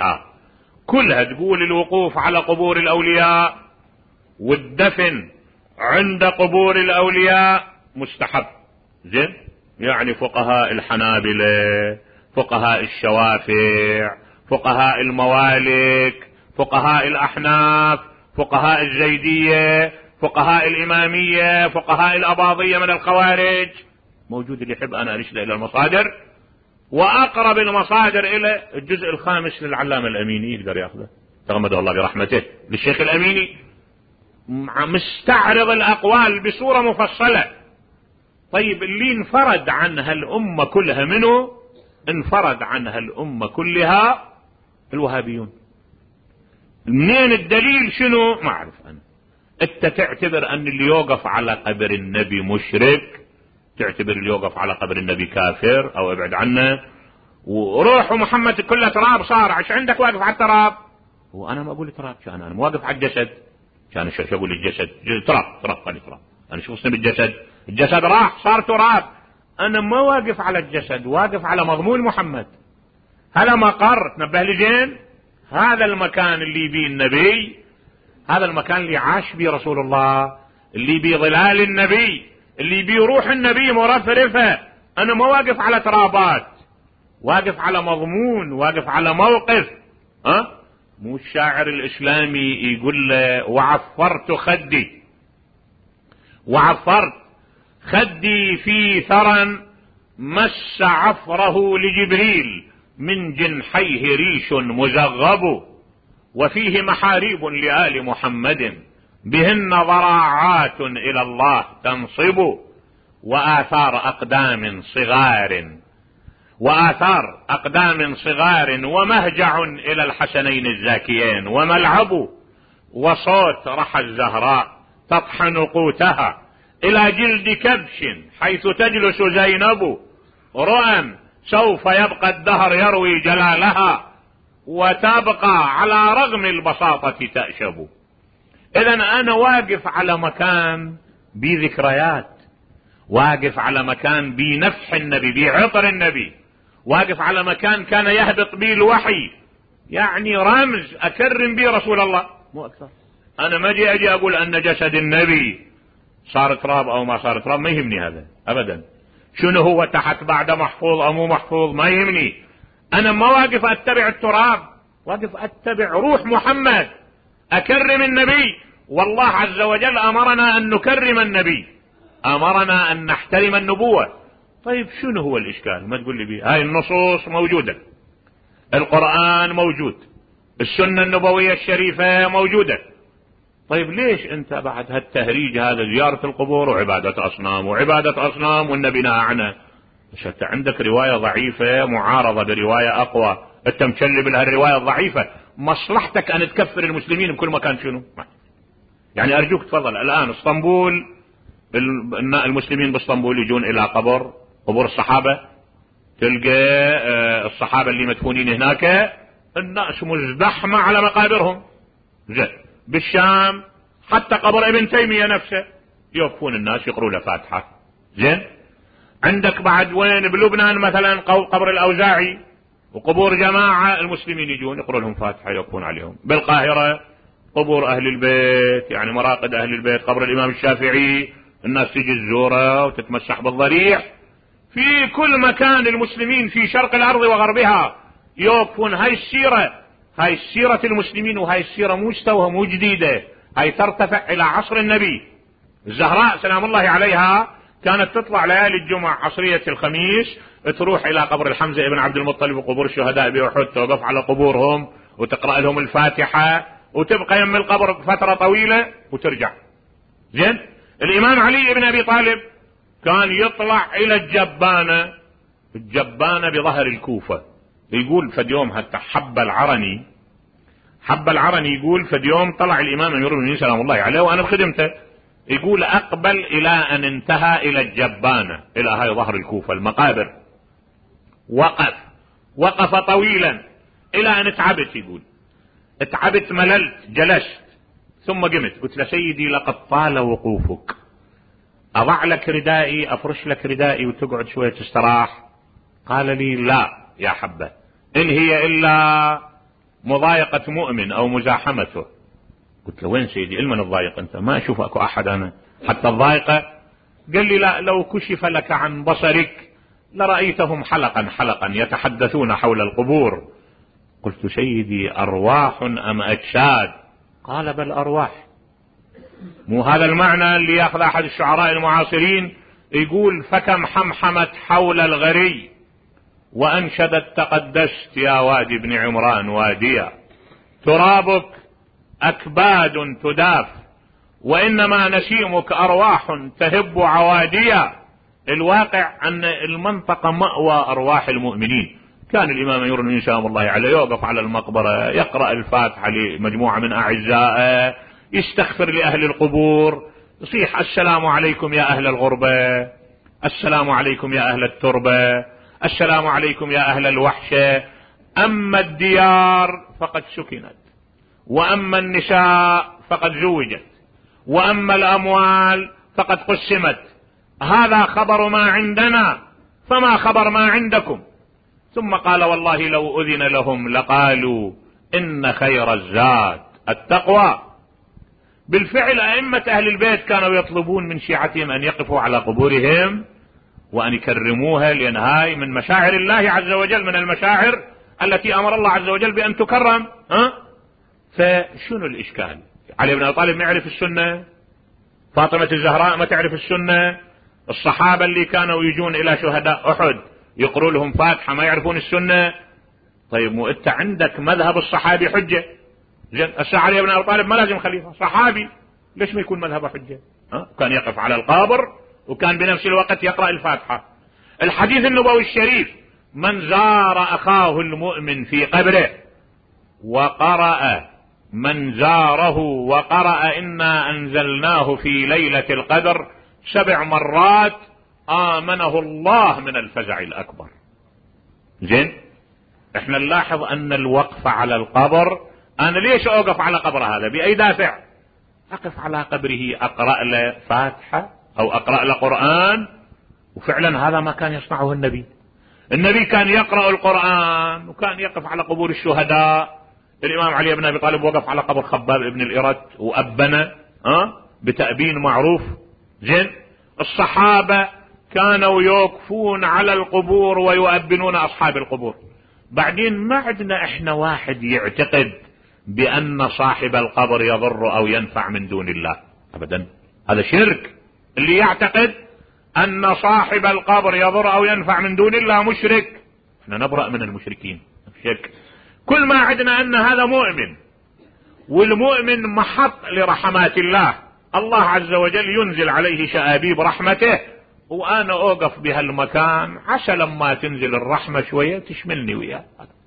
كلها تقول الوقوف على قبور الاولياء والدفن عند قبور الاولياء مستحب. زين يعني فقهاء الحنابلة، فقهاء الشوافع، فقهاء الموالك، فقهاء الاحناف، فقهاء الزيدية، فقهاء الامامية، فقهاء الاباضية من الخوارج، موجود. اللي يحب انا ارشد الى المصادر، واقرب المصادر الى الجزء الخامس للعلامة الاميني يقدر ياخذه تغمده الله برحمته، للشيخ الاميني مستعرض الاقوال بصورة مفصلة. طيب اللي انفرد عنها الامة كلها منه؟ انفرد عنها الامة كلها الوهابيون. منين الدليل؟ شنو؟ ما اعرف انا. انت تعتبر ان اللي يوقف على قبر النبي مشرك، تعتبر اللي يوقف على قبر النبي كافر او ابعد عنه، وروح محمد كله تراب صار، عش عندك واقف على التراب؟ وانا ما اقول تراب، كان انا واقف على الجسد. كان شو اقول الجسد؟ تراب قال تراب، انا شو اسمي بالجسد؟ الجسد راح صار تراب. انا ما واقف على الجسد، واقف على مضمون محمد. هذا مقر، تنبه لي زين، هذا المكان اللي بيه النبي، هذا المكان اللي عاش بيه رسول الله، اللي بيه ظلال النبي، اللي بيه روح النبي مرفرفة. انا ما واقف على ترابات، واقف على مضمون، واقف على موقف. مو الشاعر الاسلامي يقول له وعفرت خدي في ثرى مس عفره لجبريل من جنحيه ريش مزغب، وفيه محاريب لآل محمد بهن ضراعات إلى الله تنصب، وآثار أقدام صغار وآثار أقدام صغار ومهجع إلى الحسنين الزاكيين وملعب وصوت رحى الزهراء تطحن قوتها إلى جلد كبش حيث تجلس زينب رؤى سوف يبقى الدهر يروي جلالها وتبقى على رغم البساطة تأشب. إذن أنا واقف على مكان بذكريات، واقف على مكان بنفح النبي بعطر النبي، واقف على مكان كان يهبط به الوحي، يعني رمز أكرم به رسول الله مو أكثر. أنا ما أجي أقول أن جسد النبي صار تراب أو ما صار تراب، ما يهمني هذا أبدا. شنو هو تحت بعد محفوظ أو مو محفوظ ما يهمني. أنا ما واقف أتبع التراب، واقف أتبع روح محمد، أكرم النبي. والله عز وجل أمرنا أن نكرم النبي، أمرنا أن نحترم النبوة. طيب شنو هو الإشكال؟ ما تقول لي بيه. هاي النصوص موجودة، القرآن موجود، السنة النبوية الشريفة موجودة. طيب ليش انت بعد هالتهريج هذا، زيارة القبور وعبادة أصنام وعبادة أصنام والنبي نهى عنها؟ مش انت عندك رواية ضعيفة معارضة برواية أقوى، انت مشلب لها الرواية الضعيفة، مصلحتك أن تكفر المسلمين بكل مكان. شنو يعني؟ أرجوك تفضل الآن اسطنبول، المسلمين باسطنبول يجون إلى قبور الصحابة، تلقى الصحابة اللي مدفونين هناك الناس مزدحمة على مقابرهم. زين بالشام حتى قبر ابن تيمية نفسه يوقفون الناس يقروا له فاتحة. زين عندك بعد وين بلبنان مثلا قبر الأوزاعي وقبور جماعة المسلمين يجون يقروا لهم فاتحة يوقفون عليهم. بالقاهرة قبور أهل البيت، يعني مراقد أهل البيت، قبر الإمام الشافعي الناس تجي تزوره وتتمسح بالضريح. في كل مكان المسلمين في شرق الأرض وغربها يوقفون. هاي السيرة المسلمين، وهاي السيرة مو مستوى مو جديدة، هاي ترتفع إلى عصر النبي. الزهراء سلام الله عليها كانت تطلع ليالي الجمعة عصرية الخميس تروح إلى قبر الحمزة ابن عبد المطلب وقبور الشهداء بأحد، توقف على قبورهم وتقرأ لهم الفاتحة وتبقى يم القبر فترة طويلة وترجع. زين الإمام علي بن أبي طالب كان يطلع إلى الجبانة بظهر الكوفة. يقول فد يوم حتى حب العرني يقول فد يوم طلع الإمام أمير المؤمنين سلام الله عليه وأنا بخدمته، يقول أقبل إلى أن انتهى إلى الجبانة، إلى هاي ظهر الكوفة المقابر، وقف طويلا إلى أن اتعبت. يقول اتعبت مللت جلست ثم قمت، قلت له سيدي لقد طال وقوفك، أضع لك ردائي أفرش لك ردائي وتقعد شوية تستراح؟ قال لي لا يا حبة، إن هي إلا مضايقة مؤمن أو مزاحمته. قلت له وين سيدي المن الضايق أنت؟ ما أشوف أكو أحد أنا حتى الضايقة. قال لي لا، لو كشف لك عن بصرك لرأيتهم حلقا يتحدثون حول القبور. قلت سيدي أرواح أم أجساد؟ قال بل أرواح. مو هذا المعنى اللي ياخذ أحد الشعراء المعاصرين يقول فكم حمحمت حول الغري وأنشدت تقدست يا وادي بن عمران واديا، ترابك أكباد تداف وإنما نسيمك أرواح تهب عواديا. الواقع أن المنطقة مأوى أرواح المؤمنين. كان الإمام أمير المؤمنين سلام الله عليه يوقف على المقبرة يقرأ الفاتحة لمجموعة من أعزائه، يستغفر لأهل القبور، يصيح السلام عليكم يا أهل الغربة، السلام عليكم يا أهل التربة، السلام عليكم يا أهل الوحشة. أما الديار فقد سكنت، وأما النساء فقد زوجت، وأما الأموال فقد قسمت. هذا خبر ما عندنا، فما خبر ما عندكم؟ ثم قال والله لو أذن لهم لقالوا إن خير الزاد التقوى. بالفعل أئمة أهل البيت كانوا يطلبون من شيعتهم أن يقفوا على قبورهم وأن يكرموها، لأن هاي من مشاعر الله عز وجل، من المشاعر التي أمر الله عز وجل بأن تكرم. فشنو الإشكال؟ علي بن أبي طالب ما يعرف السنة، فاطمة الزهراء ما تعرف السنة، الصحابة اللي كانوا يجون إلى شهداء أحد يقروا لهم فاتحة ما يعرفون السنة. طيب مو أنت عندك مذهب الصحابي حجة؟ زين علي بن أبي طالب ما لازم خليفة صحابي، ليش ما يكون مذهبه حجة؟ كان يقف على القبر وكان بنفس الوقت يقرأ الفاتحة. الحديث النبوي الشريف من زار أخاه المؤمن في قبره وقرأ من زاره وقرأ إنا أنزلناه في ليلة القدر 7 مرات آمنه الله من الفزع الأكبر. زين، احنا نلاحظ أن الوقف على القبر، أنا ليش أوقف على قبر هذا؟ بأي دافع؟ أقف على قبره أقرأ له فاتحة أو أقرأ له قرآن. وفعلا هذا ما كان يصنعه النبي. النبي كان يقرأ القرآن وكان يقف على قبور الشهداء. الإمام علي بن أبي طالب وقف على قبر خباب بن الإرت وأبنى بتأبين معروف. زين، الصحابة كانوا يوقفون على القبور ويؤبنون أصحاب القبور. بعدين ما عندنا احنا واحد يعتقد بأن صاحب القبر يضر أو ينفع من دون الله أبدا، هذا شرك. اللي يعتقد أن صاحب القبر يضر أو ينفع من دون الله مشرك. احنا نبرأ من المشركين. شرك. كل ما عندنا أن هذا مؤمن، والمؤمن محط لرحمات الله، الله عز وجل ينزل عليه شآبيب رحمته، وأنا أوقف بهالمكان عسى لما تنزل الرحمة شوية تشملني وياه.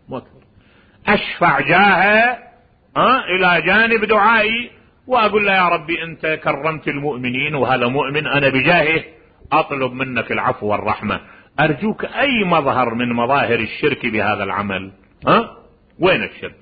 أشفع جاهه إلى جانب دعائي وأقول له يا ربي أنت كرمت المؤمنين وهذا مؤمن، أنا بجاهه أطلب منك العفو والرحمة. أرجوك أي مظهر من مظاهر الشرك بهذا العمل؟ وين الشرك؟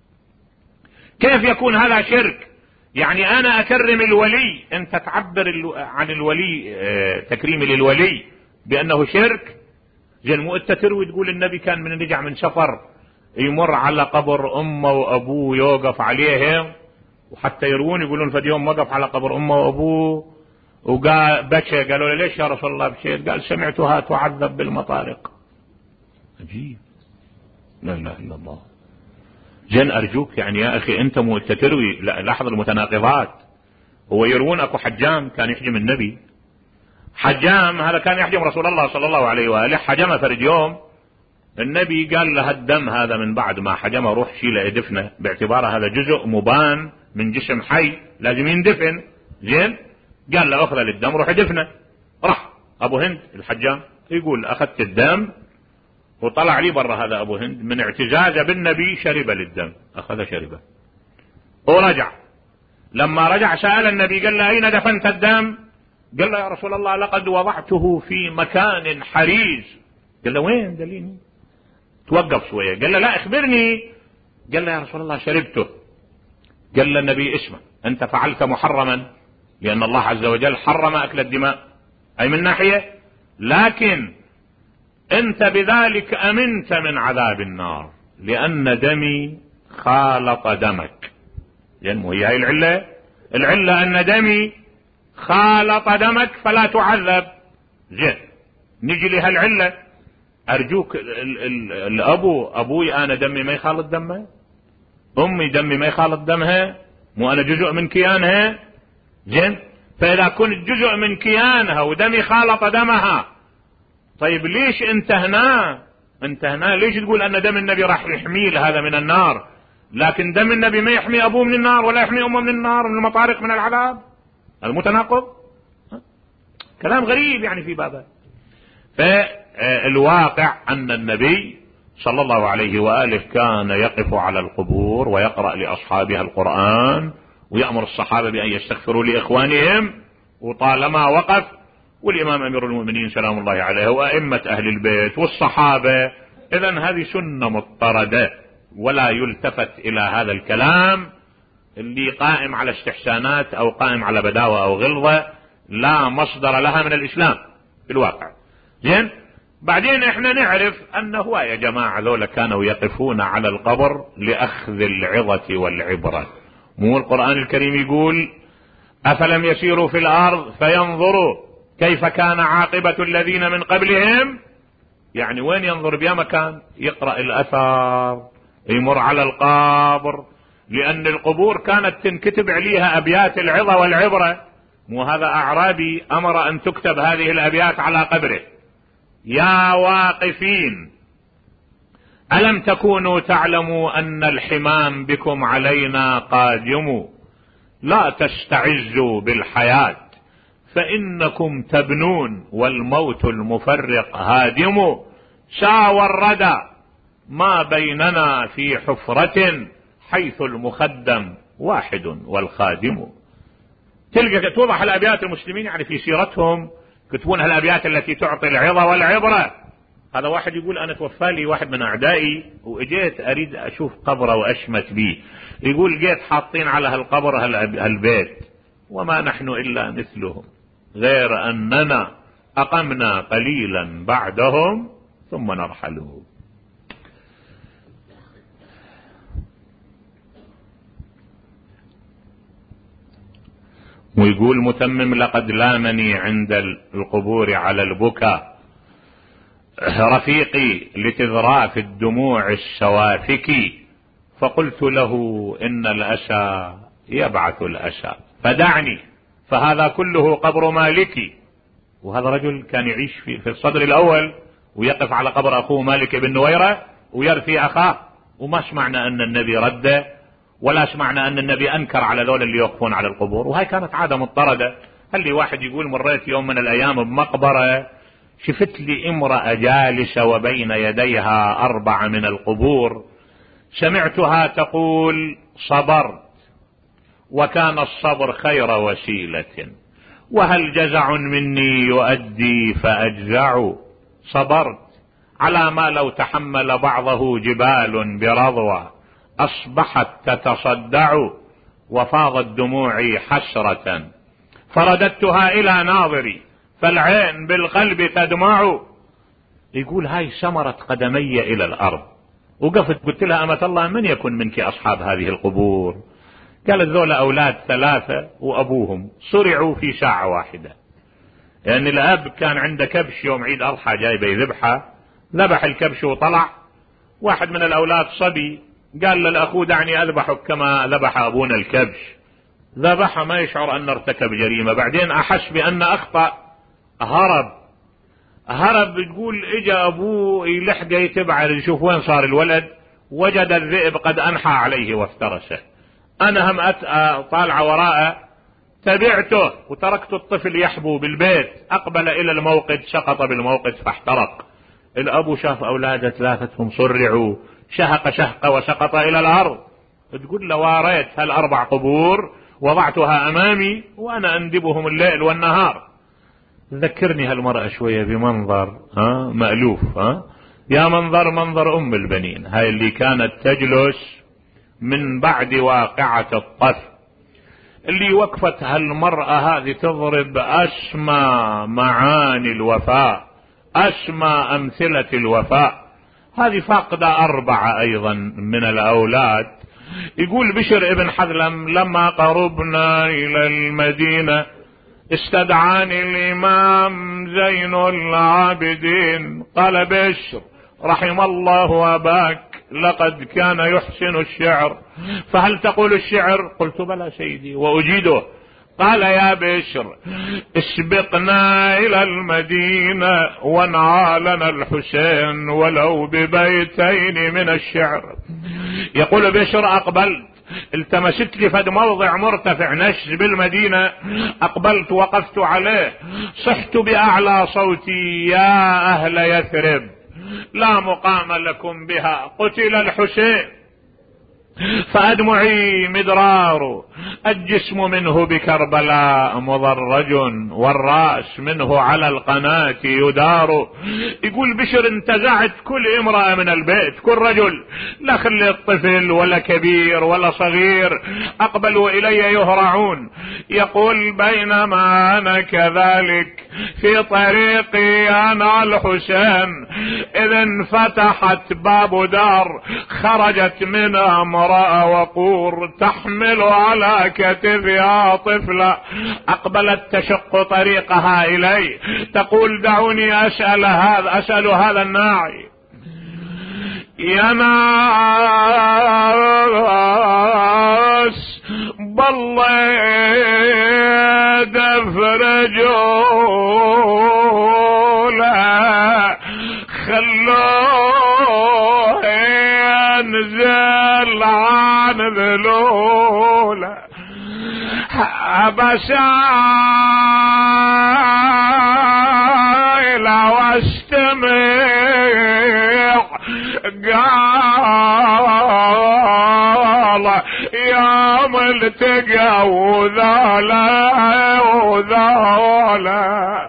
كيف يكون هذا شرك؟ يعني أنا أكرم الولي، أنت تعبر عن الولي تكريمي للولي بأنه شرك؟ زين، مو أنت تروي تقول النبي كان من رجع من سفر يمر على قبر أمه وأبوه يوقف عليهم، وحتى يروون يقولون فد يوم وقف على قبر أمه وأبوه وقال بكى. قالوا له ليش يا رسول الله بكيت؟ قال سمعتها تعذب بالمطارق. عجيب، لا إله إلا الله. زين، أرجوك يعني يا أخي أنت مو أنت تروي، لا لاحظ المتناقضات. هو يروون أكو حجام كان يحجم النبي، حجام هذا كان يحجم رسول الله صلى الله عليه وآله، حجمه فرد يوم. النبي قال له الدم هذا من بعد ما حجمه روح شيله ادفنه، باعتباره هذا جزء مبان من جسم حي لازم يندفن. زين، قال له اخذ الدم روح ادفنه. راح ابو هند الحجام يقول اخذت الدم وطلع لي برا. هذا ابو هند من اعتزازه بالنبي شرب للدم، اخذ شربه ورجع. لما رجع سأل النبي قال له اين دفنت الدم؟ قال له يا رسول الله لقد وضعته في مكان حريز. قال له وين دليني؟ توقف شوية. قال له لا اخبرني. قال له يا رسول الله شربته. قال له النبي اسمع، انت فعلت محرما لان الله عز وجل حرم اكل الدماء، اي من ناحية، لكن انت بذلك امنت من عذاب النار لان دمي خالط دمك. يعني هي هاي العلة ان دمي خالط دمك فلا تعذب. زين، نجي لها العلة. ارجوك ابوي انا دمي ما يخالط دمه، امي دمي ما يخالط دمها، مو انا جزء من كيانها. زين، فاذا كنت جزء من كيانها ودمي خالط دمها، طيب ليش انت هنا ليش تقول ان دم النبي راح يحمي هذا من النار، لكن دم النبي ما يحمي ابوه من النار ولا يحمي امه من النار من المطارق من العذاب؟ المتناقض، كلام غريب يعني في بابه. فالواقع أن النبي صلى الله عليه وآله كان يقف على القبور ويقرأ لأصحابها القرآن ويأمر الصحابة بأن يستغفروا لإخوانهم، وطالما وقف والإمام أمير المؤمنين سلام الله عليه وأئمة أهل البيت والصحابة، إذن هذه سنة مضطردة ولا يلتفت إلى هذا الكلام اللي قائم على استحسانات أو قائم على بداوة أو غلظة لا مصدر لها من الإسلام في الواقع. زين، بعدين احنا نعرف انه يا جماعة ذولا كانوا يقفون على القبر لأخذ العظة والعبرة. مو القرآن الكريم يقول أفلم يسيروا في الأرض فينظروا كيف كان عاقبة الذين من قبلهم؟ يعني وين ينظر؟ بيا مكان يقرأ الأثر، يمر على القبر، لأن القبور كانت تنكتب عليها أبيات العظة والعبرة. مو هذا أعرابي أمر أن تكتب هذه الأبيات على قبره: يا واقفين ألم تكونوا تعلموا أن الحمام بكم علينا قادم، لا تستعزوا بالحياة فإنكم تبنون والموت المفرق هادم، شاوى الردى ما بيننا في حفرة حيث المخدم واحد والخادم. تلقى توضح الأبيات المسلمين يعني في سيرتهم كتبونها الأبيات التي تعطي العظة والعبرة. هذا واحد يقول أنا توفى لي واحد من أعدائي وإجيت أريد أشوف قبره وأشمت به، يقول جيت حاطين على هالقبر هالبيت وما نحن إلا مثلهم غير أننا أقمنا قليلا بعدهم ثم نرحلهم. ويقول متمم لقد لامني عند القبور على البكاء رفيقي لتذراف الدموع الشوافك، فقلت له إن الأسى يبعث الأسى فدعني فهذا كله قبر مالكي. وهذا رجل كان يعيش في الصدر الأول ويقف على قبر أخوه مالك بن نويرة ويرثي أخاه، وما سمعنا أن النبي رده ولا سمعنا أن النبي أنكر على ذول اللي يوقفون على القبور. وهي كانت عادة مضطردة. هل لي واحد يقول مريت يوم من الأيام بمقبرة شفت لي امرأة جالسة وبين يديها 4 من القبور، سمعتها تقول صبرت وكان الصبر خير وسيلة، وهل جزع مني يؤدي فأجزع، صبرت على ما لو تحمل بعضه جبال برضوى، أصبحت تتصدع وفاضت دموعي حسرة، فرددتها إلى ناظري فالعين بالقلب تدمع. يقول هاي سمرت قدمي إلى الأرض. وقفت قلت لها أمة الله من يكن منك أصحاب هذه القبور؟ قالت ذولا أولاد 3 وأبوهم صرعوا في ساعة واحدة. يعني الأب كان عنده كبش يوم عيد أضحى جايبه يذبحه، ذبح الكبش وطلع. واحد من الأولاد صبي قال للأخو دعني أذبحك كما ذبح أبونا الكبش، ذبحه ما يشعر أن ارتكب جريمة، بعدين أحس بأن أخطأ هرب. تقول اجى أبوه يلحقه يتبع يشوف وين صار الولد، وجد الذئب قد أنحى عليه وافترسه. أنا هم طالع وراءه تبعته وتركت الطفل يحبو بالبيت، أقبل إلى الموقد سقط بالموقد فاحترق. الأبو شاف أولاده 3 صرعوا، شهق شهقة وسقط إلى الأرض. تقول له واريت هال4 قبور وضعتها أمامي وأنا أندبهم الليل والنهار. ذكرني هالمرأة شوية بمنظر مألوف، يا منظر أم البنين، هاي اللي كانت تجلس من بعد واقعة الطف، اللي وقفت هالمرأة هذه تضرب أسمى معاني الوفاء، أسمى أمثلة الوفاء. هذه فاقدة 4 أيضا من الأولاد. يقول بشر ابن حذلم لما قربنا إلى المدينة استدعاني الإمام زين العابدين قال بشر رحم الله أباك لقد كان يحسن الشعر، فهل تقول الشعر؟ قلت بلى سيدي وأجيده. قال يا بشر اسبقنا إلى المدينة وانعالنا الحسين ولو ببيتين من الشعر. يقول بشر أقبلت التمست لي فد موضع مرتفع نشز بالمدينة، أقبلت وقفت عليه صحت بأعلى صوتي يا أهل يثرب لا مقام لكم بها قتل الحسين، فأدمعي مدرار الجسم منه بكربلاء مضرج والرأس منه على القناة يدار. يقول بشر انتزعت كل امرأة من البيت، كل رجل، لا خليت طفل ولا كبير ولا صغير، أقبلوا إلي يهرعون. يقول بينما أنا كذلك في طريقي أنا الحسين إذ انفتحت باب دار خرجت منها امرأة وقور تحمل على كتفها طفلة، أقبلت تشق طريقها إلي تقول دعوني أسأل هذا الناعي يا ناس بالله دفرجوا لا خلوه ينزل عن ذلوله بسائل واستمع قال يوم التقى وذولا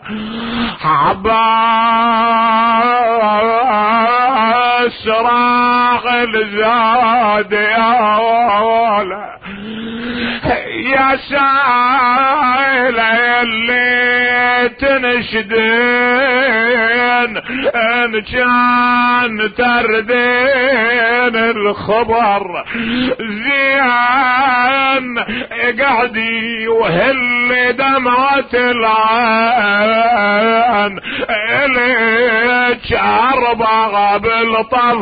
عباس راغل زاد يا ولا يا سائل اللي تنشدين ان كان تردين الخبر زين قعدي وهل دمعة العين إليك أربعة بالطف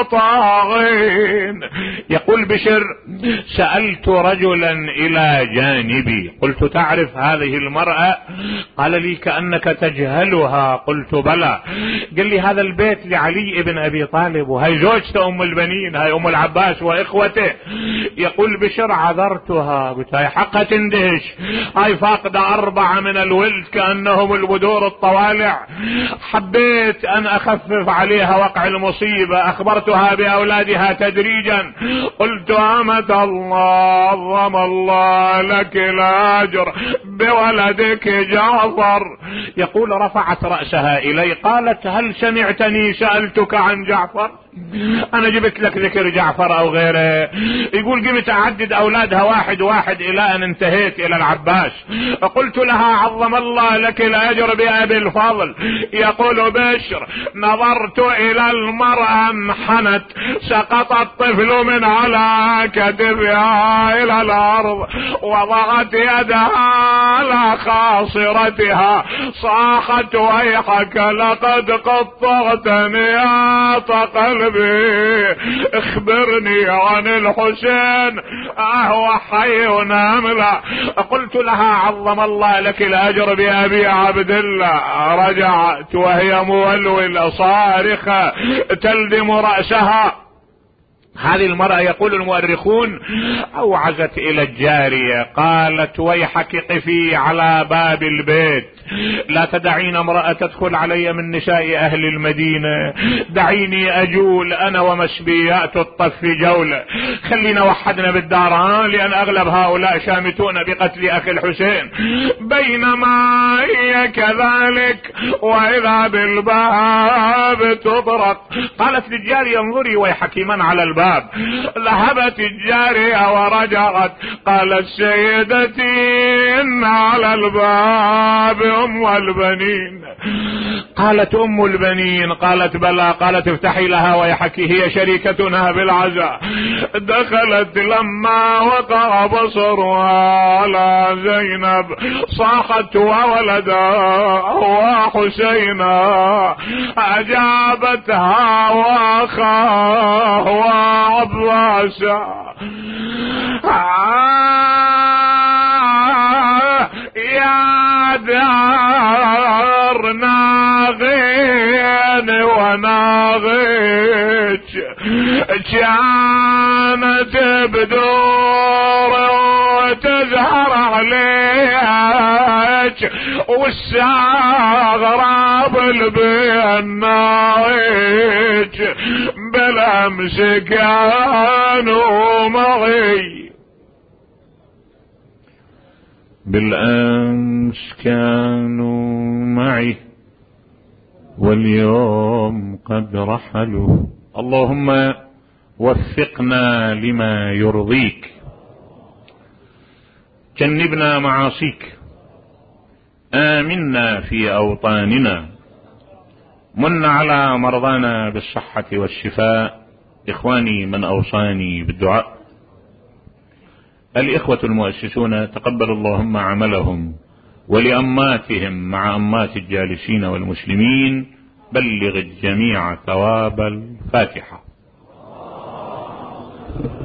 مطاغين. يقول بشر سألت رجلا إلى جانبي قلت تعرف هذه المرأة؟ قال لي كأنك تجهلها. قلت بلى. قال لي هذا البيت لعلي بن أبي طالب وهي زوجته أم البنين هاي أم العباس وإخوته. يقول بشر عذرتها قلت هاي حقها تندهش هاي فاقدة 4 من الولد كأنهم البدور الطوالع. حبيت أن أخفف عليها وقع المصيبة أخبرتها بأولادها تدريجا. قلت أمة الله عظم الله لك الأجر بولدك جعفر. يقول رفعت رأسها إلي قالت هل سمعتني سألتك عن جعفر؟ أنا جبت لك ذكر جعفر أو غيره. يقول قمت أعدد أولادها واحد واحد إلى أن انتهيت إلى العباس. قلت لها عظم الله لك الأجر بأبي الفضل. يقول بشر نظرت إلى المرأة انحنت سقط الطفل من على كتفها إلى الأرض وضعت يدها على خاصرتها صاخت ويحك لقد قطعتني يا قلبي اخبرني عن الحسين اهو حي أملا. قلت لها عظم الله لك الأجر بأبي عبد الله. رجعت وهي مولولة صارخة تلدم رأسها. هذه المرأة يقول المؤرخون أوعزت إلى الجارية قالت ويحك قفي على باب البيت لا تدعين امرأة تدخل علي من نساء أهل المدينة. دعيني أجول أنا ومشبيات الطف جولة. خلينا وحدنا بالدار لأن أغلب هؤلاء شامتون بقتل أخي الحسين. بينما هي كذلك وإذا بالباب تطرق. قالت للجارية انظري ويحك من على الباب. ذهبت الجارية ورجعت قالت سيدتي إن على الباب أم البنين. قالت أم البنين؟ قالت بلى. قالت افتحي لها ويحكي هي شريكتنا بالعزاء. دخلت لما وقع بصرها على زينب صاحت وولدها وحسينا أجابتها وأخاه وعباسا. يا دار ناغين وناغيك كانت بدور وتزهر عليك والساغراب البين ناغيك بالأمس كانوا معي. بالأمس كانوا معي واليوم قد رحلوا. اللهم وفقنا لما يرضيك جنبنا معاصيك آمنا في أوطاننا من على مرضانا بالصحة والشفاء. إخواني من أوصاني بالدعاء الإخوة المؤسسون تقبل اللهم عملهم ولأماتهم مع أمات الجالسين والمسلمين. بلغ الجميع ثواب الفاتحة.